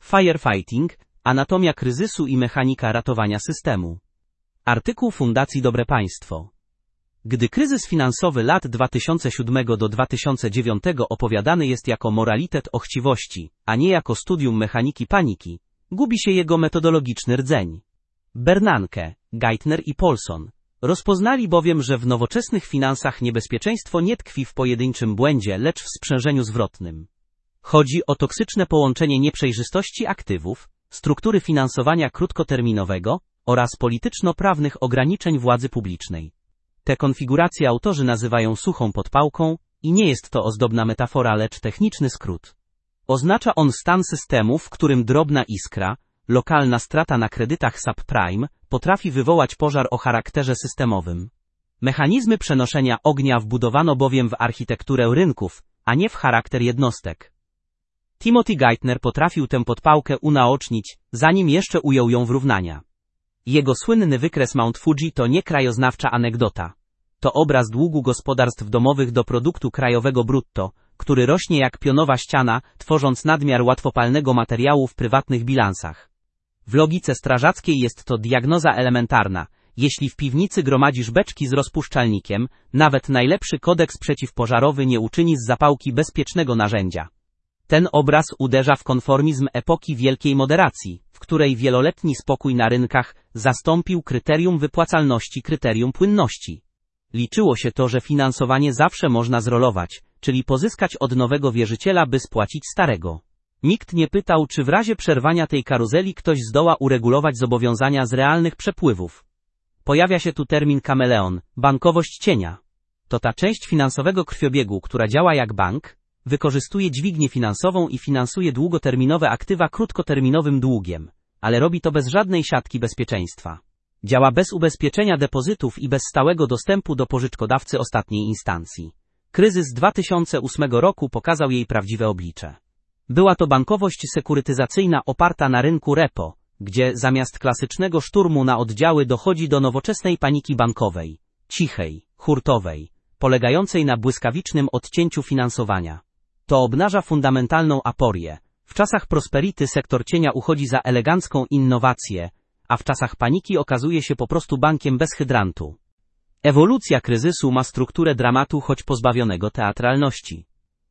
Firefighting, anatomia kryzysu i mechanika ratowania systemu. Artykuł Fundacji Dobre Państwo. Gdy kryzys finansowy lat 2007 do 2009 opowiadany jest jako moralitet o chciwości, a nie jako studium mechaniki paniki, gubi się jego metodologiczny rdzeń. Bernanke, Geithner i Paulson rozpoznali bowiem, że w nowoczesnych finansach niebezpieczeństwo nie tkwi w pojedynczym błędzie, lecz w sprzężeniu zwrotnym. Chodzi o toksyczne połączenie nieprzejrzystości aktywów, struktury finansowania krótkoterminowego oraz polityczno-prawnych ograniczeń władzy publicznej. Tę konfigurację autorzy nazywają suchą podpałką i nie jest to ozdobna metafora, lecz techniczny skrót. Oznacza on stan systemu, w którym drobna iskra, lokalna strata na kredytach subprime, potrafi wywołać pożar o charakterze systemowym. Mechanizmy przenoszenia ognia wbudowano bowiem w architekturę rynków, a nie w charakter jednostek. Timothy Geithner potrafił tę podpałkę unaocznić, zanim jeszcze ujął ją w równania. Jego słynny wykres Mount Fuji to nie krajoznawcza anegdota. To obraz długu gospodarstw domowych do produktu krajowego brutto, który rośnie jak pionowa ściana, tworząc nadmiar łatwopalnego materiału w prywatnych bilansach. W logice strażackiej jest to diagnoza elementarna. Jeśli w piwnicy gromadzisz beczki z rozpuszczalnikiem, nawet najlepszy kodeks przeciwpożarowy nie uczyni z zapałki bezpiecznego narzędzia. Ten obraz uderza w konformizm epoki wielkiej moderacji, w której wieloletni spokój na rynkach zastąpił kryterium wypłacalności kryterium płynności. Liczyło się to, że finansowanie zawsze można zrolować, czyli pozyskać od nowego wierzyciela, by spłacić starego. Nikt nie pytał, czy w razie przerwania tej karuzeli ktoś zdoła uregulować zobowiązania z realnych przepływów. Pojawia się tu termin kameleon, bankowość cienia. To ta część finansowego krwiobiegu, która działa jak bank, wykorzystuje dźwignię finansową i finansuje długoterminowe aktywa krótkoterminowym długiem, ale robi to bez żadnej siatki bezpieczeństwa. Działa bez ubezpieczenia depozytów i bez stałego dostępu do pożyczkodawcy ostatniej instancji. Kryzys 2008 roku pokazał jej prawdziwe oblicze. Była to bankowość sekurytyzacyjna oparta na rynku repo, gdzie zamiast klasycznego szturmu na oddziały dochodzi do nowoczesnej paniki bankowej, cichej, hurtowej, polegającej na błyskawicznym odcięciu finansowania. To obnaża fundamentalną aporię. W czasach prosperity sektor cienia uchodzi za elegancką innowację, a w czasach paniki okazuje się po prostu bankiem bez hydrantu. Ewolucja kryzysu ma strukturę dramatu, choć pozbawionego teatralności.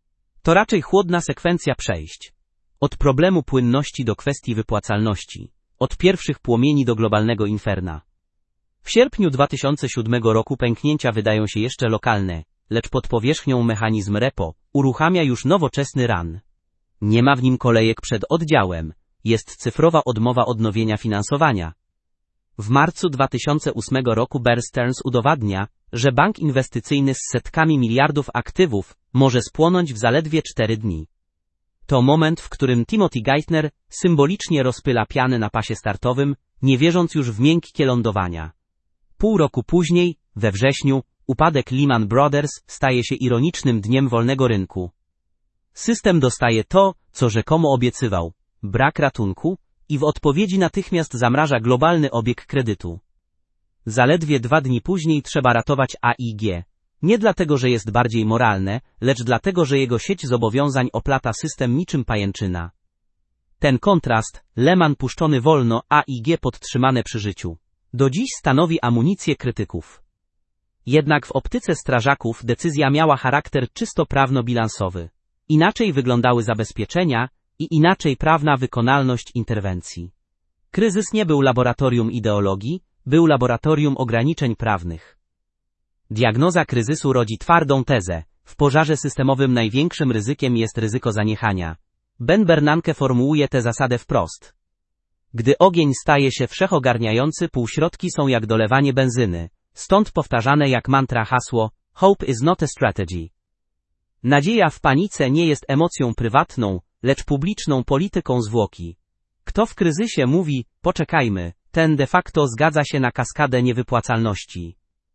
To raczej chłodna sekwencja przejść. Od problemu płynności do kwestii wypłacalności. Od pierwszych płomieni do globalnego inferna. W sierpniu 2007 roku pęknięcia wydają się jeszcze lokalne, lecz pod powierzchnią mechanizm repo uruchamia już nowoczesny run. Nie ma w nim kolejek przed oddziałem, jest cyfrowa odmowa odnowienia finansowania. W marcu 2008 roku Bear Stearns udowadnia, że bank inwestycyjny z setkami miliardów aktywów może spłonąć w zaledwie 4 dni. To moment, w którym Timothy Geithner symbolicznie rozpyla pianę na pasie startowym, nie wierząc już w miękkie lądowania. Pół roku później, we wrześniu, upadek Lehman Brothers staje się ironicznym dniem wolnego rynku. System dostaje to, co rzekomo obiecywał, brak ratunku, i w odpowiedzi natychmiast zamraża globalny obieg kredytu. Zaledwie 2 dni później trzeba ratować AIG. Nie dlatego, że jest bardziej moralne, lecz dlatego, że jego sieć zobowiązań oplata system niczym pajęczyna. Ten kontrast, Lehman puszczony wolno, AIG podtrzymane przy życiu, do dziś stanowi amunicję krytyków. Jednak w optyce strażaków decyzja miała charakter czysto prawno-bilansowy. Inaczej wyglądały zabezpieczenia i inaczej prawna wykonalność interwencji. Kryzys nie był laboratorium ideologii, był laboratorium ograniczeń prawnych. Diagnoza kryzysu rodzi twardą tezę. W pożarze systemowym największym ryzykiem jest ryzyko zaniechania. Ben Bernanke formułuje tę zasadę wprost. Gdy ogień staje się wszechogarniający, półśrodki są jak dolewanie benzyny. Stąd powtarzane jak mantra hasło Hope is not a strategy. Nadzieja w panice nie jest emocją prywatną, lecz publiczną polityką zwłoki. Kto w kryzysie mówi, poczekajmy, ten de facto zgadza się na kaskadę niewypłacalności.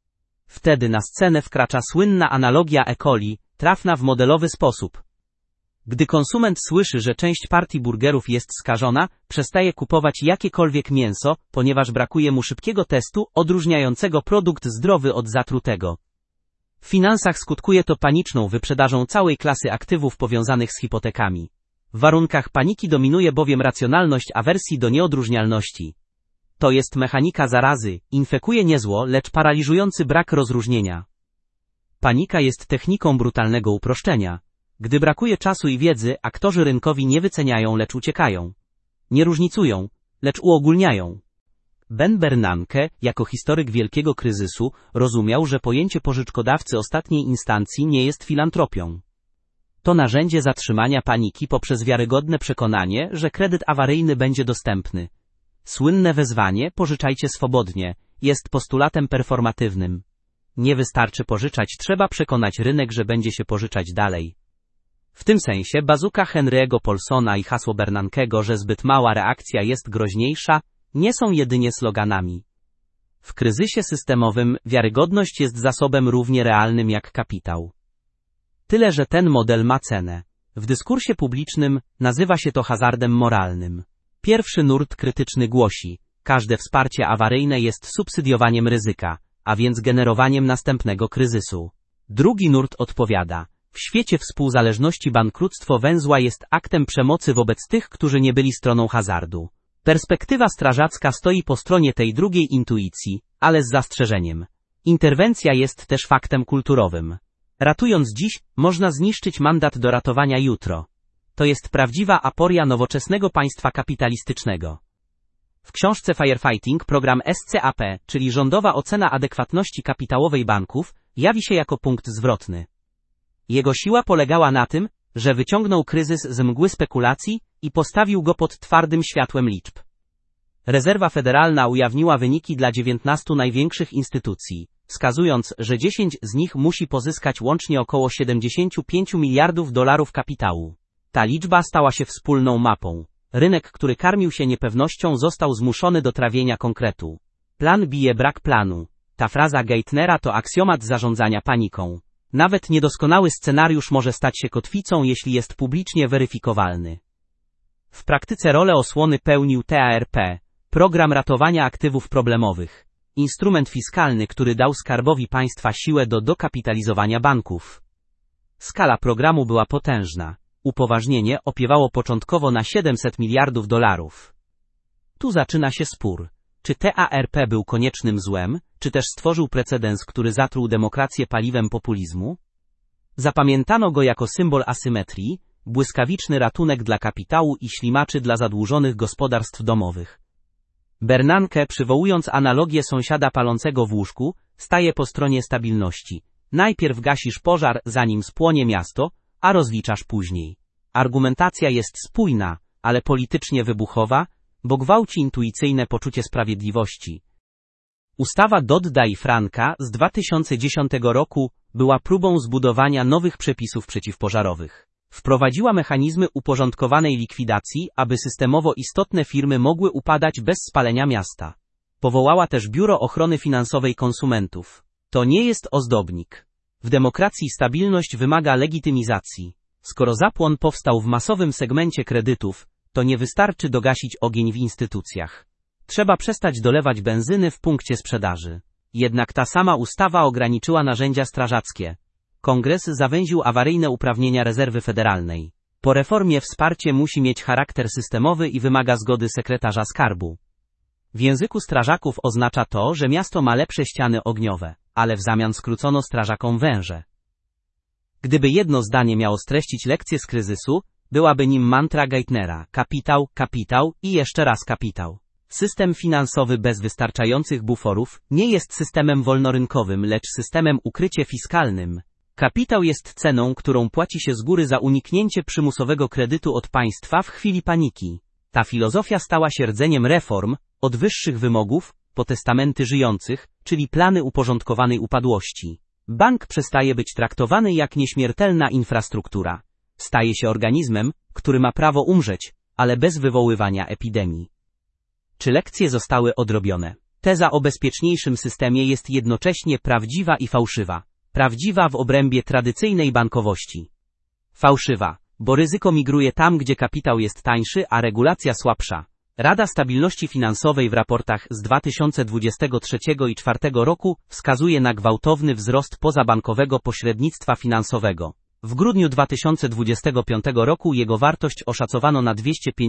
Wtedy na scenę wkracza słynna analogia E. coli, trafna w modelowy sposób. Gdy konsument słyszy, że część partii burgerów jest skażona, przestaje kupować jakiekolwiek mięso, ponieważ brakuje mu szybkiego testu odróżniającego produkt zdrowy od zatrutego. W finansach skutkuje to paniczną wyprzedażą całej klasy aktywów powiązanych z hipotekami. W warunkach paniki dominuje bowiem racjonalność awersji do nieodróżnialności. To jest mechanika zarazy, infekuje nie zło, lecz paraliżujący brak rozróżnienia. Panika jest techniką brutalnego uproszczenia. Gdy brakuje czasu i wiedzy, aktorzy rynkowi nie wyceniają, lecz uciekają. Nie różnicują, lecz uogólniają. Ben Bernanke, jako historyk wielkiego kryzysu, rozumiał, że pojęcie pożyczkodawcy ostatniej instancji nie jest filantropią. To narzędzie zatrzymania paniki poprzez wiarygodne przekonanie, że kredyt awaryjny będzie dostępny. Słynne wezwanie „pożyczajcie swobodnie” jest postulatem performatywnym. Nie wystarczy pożyczać, trzeba przekonać rynek, że będzie się pożyczać dalej. W tym sensie bazuka Henry'ego Paulsona i hasło Bernankego, że zbyt mała reakcja jest groźniejsza, nie są jedynie sloganami. W kryzysie systemowym wiarygodność jest zasobem równie realnym jak kapitał. Tyle, że ten model ma cenę. W dyskursie publicznym nazywa się to hazardem moralnym. Pierwszy nurt krytyczny głosi: każde wsparcie awaryjne jest subsydiowaniem ryzyka, a więc generowaniem następnego kryzysu. Drugi nurt odpowiada: w świecie współzależności bankructwo węzła jest aktem przemocy wobec tych, którzy nie byli stroną hazardu. Perspektywa strażacka stoi po stronie tej drugiej intuicji, ale z zastrzeżeniem. Interwencja jest też faktem kulturowym. Ratując dziś, można zniszczyć mandat do ratowania jutro. To jest prawdziwa aporia nowoczesnego państwa kapitalistycznego. W książce Firefighting program SCAP, czyli rządowa ocena adekwatności kapitałowej banków, jawi się jako punkt zwrotny. Jego siła polegała na tym, że wyciągnął kryzys z mgły spekulacji i postawił go pod twardym światłem liczb. Rezerwa Federalna ujawniła wyniki dla 19 największych instytucji, wskazując, że 10 z nich musi pozyskać łącznie około 75 miliardów dolarów kapitału. Ta liczba stała się wspólną mapą. Rynek, który karmił się niepewnością, został zmuszony do trawienia konkretu. Plan bije brak planu. Ta fraza Geithnera to aksjomat zarządzania paniką. Nawet niedoskonały scenariusz może stać się kotwicą, jeśli jest publicznie weryfikowalny. W praktyce rolę osłony pełnił TARP, program ratowania aktywów problemowych. Instrument fiskalny, który dał Skarbowi Państwa siłę do dokapitalizowania banków. Skala programu była potężna. Upoważnienie opiewało początkowo na 700 miliardów dolarów. Tu zaczyna się spór. Czy TARP był koniecznym złem, czy też stworzył precedens, który zatruł demokrację paliwem populizmu? Zapamiętano go jako symbol asymetrii, błyskawiczny ratunek dla kapitału i ślimaczy dla zadłużonych gospodarstw domowych. Bernanke, przywołując analogię sąsiada palącego w łóżku, staje po stronie stabilności. Najpierw gasisz pożar, zanim spłonie miasto, a rozliczasz później. Argumentacja jest spójna, ale politycznie wybuchowa, bo gwałci intuicyjne poczucie sprawiedliwości. Ustawa Dodda-Franka z 2010 roku była próbą zbudowania nowych przepisów przeciwpożarowych. Wprowadziła mechanizmy uporządkowanej likwidacji, aby systemowo istotne firmy mogły upadać bez spalenia miasta. Powołała też Biuro Ochrony Finansowej Konsumentów. To nie jest ozdobnik. W demokracji stabilność wymaga legitymizacji. Skoro zapłon powstał w masowym segmencie kredytów, to nie wystarczy dogasić ogień w instytucjach. Trzeba przestać dolewać benzyny w punkcie sprzedaży. Jednak ta sama ustawa ograniczyła narzędzia strażackie. Kongres zawęził awaryjne uprawnienia rezerwy federalnej. Po reformie wsparcie musi mieć charakter systemowy i wymaga zgody sekretarza skarbu. W języku strażaków oznacza to, że miasto ma lepsze ściany ogniowe, ale w zamian skrócono strażakom węże. Gdyby jedno zdanie miało streścić lekcję z kryzysu, byłaby nim mantra Geithnera: kapitał, kapitał i jeszcze raz kapitał. System finansowy bez wystarczających buforów nie jest systemem wolnorynkowym, lecz systemem ukrycie fiskalnym. Kapitał jest ceną, którą płaci się z góry za uniknięcie przymusowego kredytu od państwa w chwili paniki. Ta filozofia stała się rdzeniem reform, od wyższych wymogów, po testamenty żyjących, czyli plany uporządkowanej upadłości. Bank przestaje być traktowany jak nieśmiertelna infrastruktura. Staje się organizmem, który ma prawo umrzeć, ale bez wywoływania epidemii. Czy lekcje zostały odrobione? Teza o bezpieczniejszym systemie jest jednocześnie prawdziwa i fałszywa. Prawdziwa w obrębie tradycyjnej bankowości. Fałszywa, bo ryzyko migruje tam, gdzie kapitał jest tańszy, a regulacja słabsza. Rada Stabilności Finansowej w raportach z 2023 i 2024 roku wskazuje na gwałtowny wzrost pozabankowego pośrednictwa finansowego. W grudniu 2025 roku jego wartość oszacowano na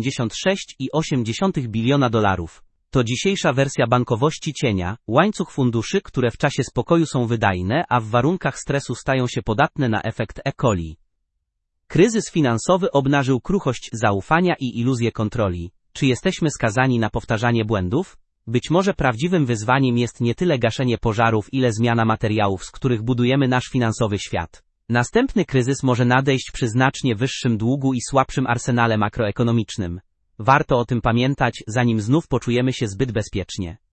256,8 biliona dolarów. To dzisiejsza wersja bankowości cienia, łańcuch funduszy, które w czasie spokoju są wydajne, a w warunkach stresu stają się podatne na efekt E. coli. Kryzys finansowy obnażył kruchość zaufania i iluzję kontroli. Czy jesteśmy skazani na powtarzanie błędów? Być może prawdziwym wyzwaniem jest nie tyle gaszenie pożarów, ile zmiana materiałów, z których budujemy nasz finansowy świat. Następny kryzys może nadejść przy znacznie wyższym długu i słabszym arsenale makroekonomicznym. Warto o tym pamiętać, zanim znów poczujemy się zbyt bezpiecznie.